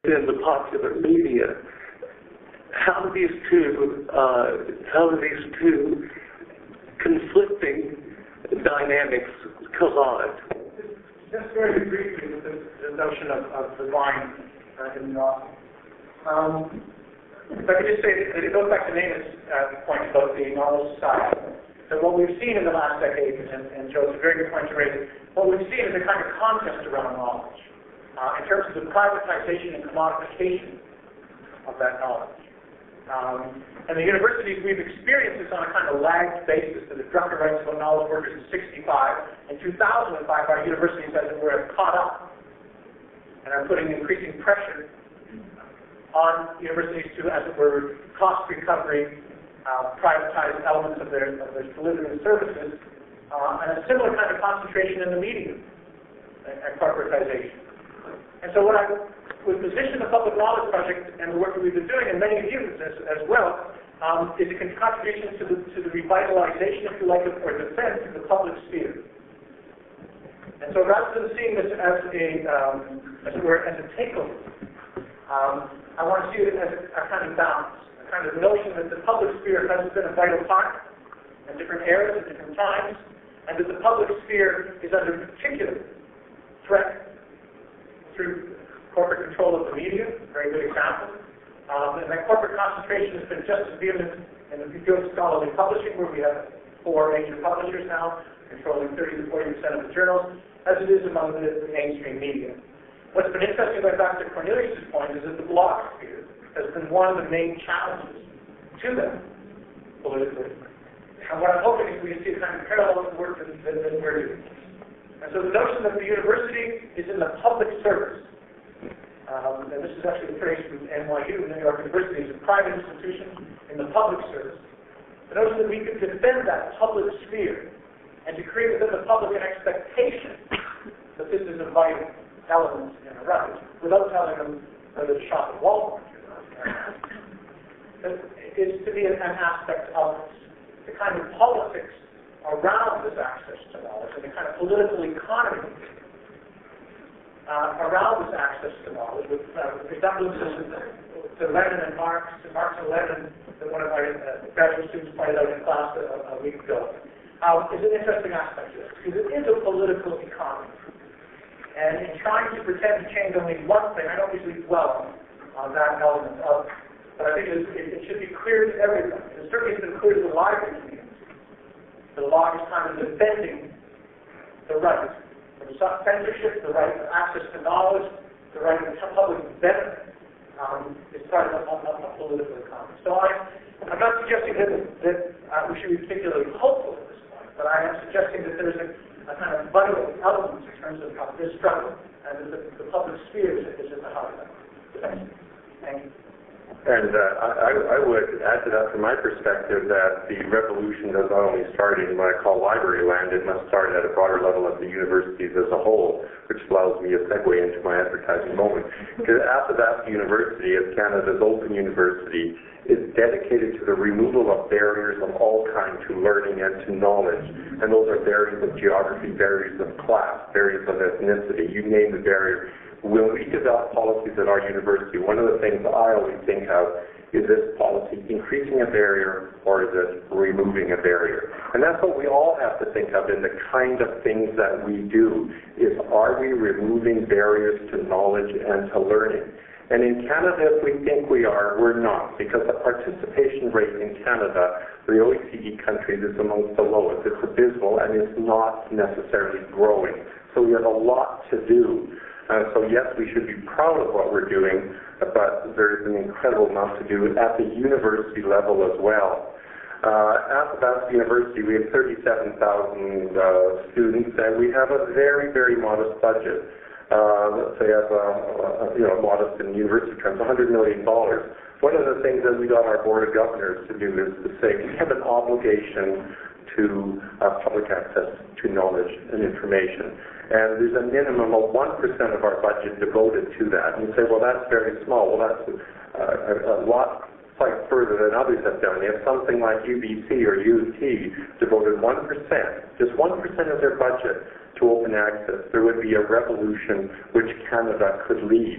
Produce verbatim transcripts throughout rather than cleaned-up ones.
in the popular media. How do these two, uh, how do these two conflicting dynamics collide? Just very briefly, with the, the notion of, of the line uh, in the novel. Um, if I could just say, that it goes back to Nana's uh, point about the novel society. So what we've seen in the last decade, and, and Joe's a very good point to raise, what we've seen is a kind of contest around knowledge uh, in terms of the privatization and commodification of that knowledge. Um, and the universities, we've experienced this on a kind of lagged basis. That the Drucker writes about knowledge workers in sixty-five. In two thousand five, our universities, as it were, have caught up and are putting increasing pressure on universities to, as it were, cost recovery, uh, privatize elements of their, of their delivery of services, uh, and a similar kind of concentration in the media and, and corporatization. And so what I would position the Public Knowledge Project and the work that we've been doing, and many of you as, as well, um, is a contribution to the, to the revitalization, if you like, or defense of the public sphere. And so rather than seeing this as a, um, as it were, as a takeover, um, I want to see it as a, a kind of balance, a kind of notion that the public sphere has been a vital part in different eras, at different times, and that the public sphere is under particular threat through corporate control of the media, a very good example. Um, and that corporate concentration has been just as vehement in the field of scholarly publishing, where we have four major publishers now, controlling thirty to forty percent of the journals, as it is among the, the mainstream media. What's been interesting about Doctor Cornelius' point is that the blog sphere has been one of the main challenges to them politically. And what I'm hoping is we see a kind of parallel with the work that, that, that we're doing. And so the notion that the university is in the public service, um, and this is actually the phrase from N Y U, New York University, is a private institution in the public service. The notion that we could defend that public sphere and to create within the public an expectation that this is a vital element in a right, without telling them whether to shop at Walmart. Is to be an, an aspect of the kind of politics around this access to knowledge and the kind of political economy uh, around this access to knowledge, with uh, resemblances to Lenin and Marx, to Marx and Lenin, that one of our uh, graduate students pointed out in class a, a week ago, um, is an interesting aspect of this, because it is a political economy. And in trying to pretend to change only one thing, I don't usually dwell on that element of it, but I think it, it, it should be clear to everyone. It certainly has been clear to the library community. The law is kind of defending the right from censorship, the right of access to knowledge, the right of public benefit um, is part of a, a, a political economy. So I, I'm not suggesting that, that uh, we should be particularly hopeful at this point, but I am suggesting that there's a, a kind of vital element in terms of, of this struggle, and that the, the public sphere is, is at the heart of it. Thank you. Thank you. And uh, I, I would add to that from my perspective that the revolution does not only start in what I call library land, it must start at a broader level at the universities as a whole, which allows me a segue into my advertising moment. Because Athabasca University, as Canada's open university, is dedicated to the removal of barriers of all kinds to learning and to knowledge. And those are barriers of geography, barriers of class, barriers of ethnicity, you name the barrier. When we develop policies at our university, one of the things I always think of is this policy increasing a barrier or is it removing a barrier? And that's what we all have to think of in the kind of things that we do, is are we removing barriers to knowledge and to learning? And in Canada, if we think we are, we're not, because the participation rate in Canada for the O E C D countries is amongst the lowest. It's abysmal and it's not necessarily growing. So we have a lot to do. Uh, so yes, we should be proud of what we're doing, but there's an incredible amount to do at the university level as well. Uh, at Athabasca University, we have thirty-seven thousand uh, students, and we have a very, very modest budget. Uh, let's say, as a, a, you know, modest in university terms, one hundred million dollars. One of the things that we got our Board of Governors to do is to say we have an obligation to uh, public access to knowledge and information. And there's a minimum of one percent of our budget devoted to that. And you say, well, that's very small. Well, that's uh, a, a lot quite further than others have done. If something like U B C or U T devoted one percent, just one percent of their budget to open access, there would be a revolution which Canada could lead.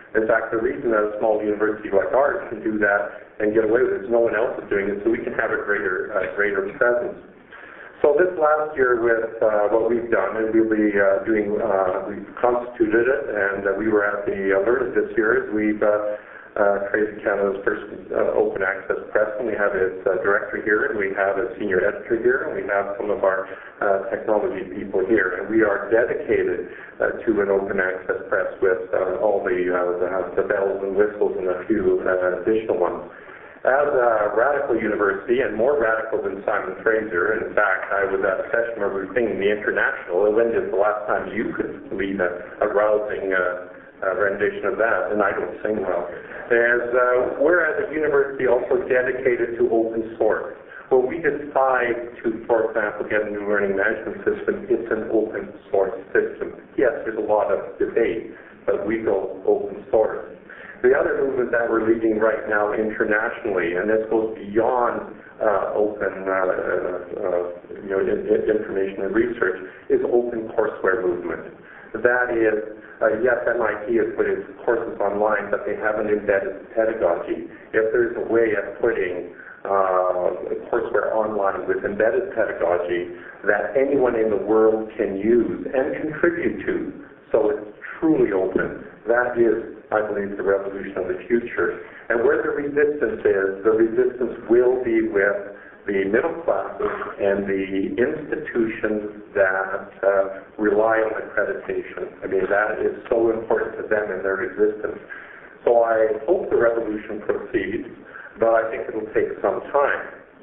In fact, the reason that a small university like ours can do that and get away with it is no one else is doing it, so we can have a greater, uh, greater presence. So this last year with uh, what we've done, and we'll be uh, doing, uh, we've constituted it, and uh, we were at the Alberta this year, is we've uh, uh, created Canada's first uh, open access press, and we have its uh, director here, and we have a senior editor here, and we have some of our uh, technology people here, and we are dedicated uh, to an open access press with uh, all the, uh, the, the bells and whistles and a few uh, additional ones. As a radical university, and more radical than Simon Fraser, in fact, I was at a session where we were singing the International, and when is the last time you could lead a, a rousing uh, uh, rendition of that? And I don't sing well. As, uh, we're as a university also dedicated to open source. When we decide to, for example, get a new learning management system, it's an open source system. Yes, there's a lot of debate, but we go open source. The other movement that we're leading right now internationally, and this goes beyond uh, open uh, uh, you know, information and research, is open courseware movement. That is, uh, yes, M I T has put its courses online, but they haven't embedded pedagogy. If there's a way of putting uh, courseware online with embedded pedagogy that anyone in the world can use and contribute to, so it's truly open, that is, I believe, the revolution of the future. And where the resistance is, the resistance will be with the middle classes and the institutions that uh, rely on accreditation. I mean, that is so important to them in their existence. So I hope the revolution proceeds, but I think it'll take some time.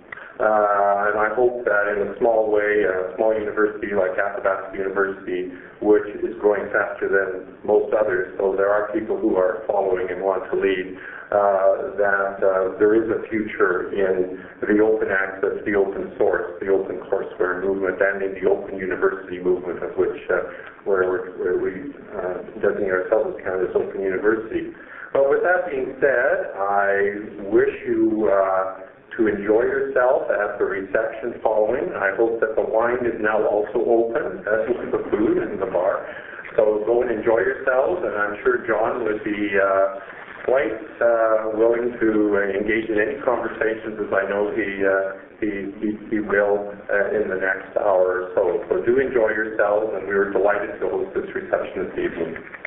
Uh, and I hope that in a small way, a small university like Athabasca University, which is growing faster than most others, so there are people who are following and want to lead, uh, that uh, there is a future in the open access, the open source, the open courseware movement, and in the open university movement, of which uh, where, we're, where we uh, designate ourselves as Canada's Open University. But with that being said, I wish you uh, to enjoy yourself at the reception following. I hope that the wine is now also open, as with the food and the bar. So go and enjoy yourselves, and I'm sure John would be uh, quite uh, willing to uh, engage in any conversations, as I know he, uh, he, he, he will uh, in the next hour or so. So do enjoy yourselves, and we were delighted to host this reception this evening.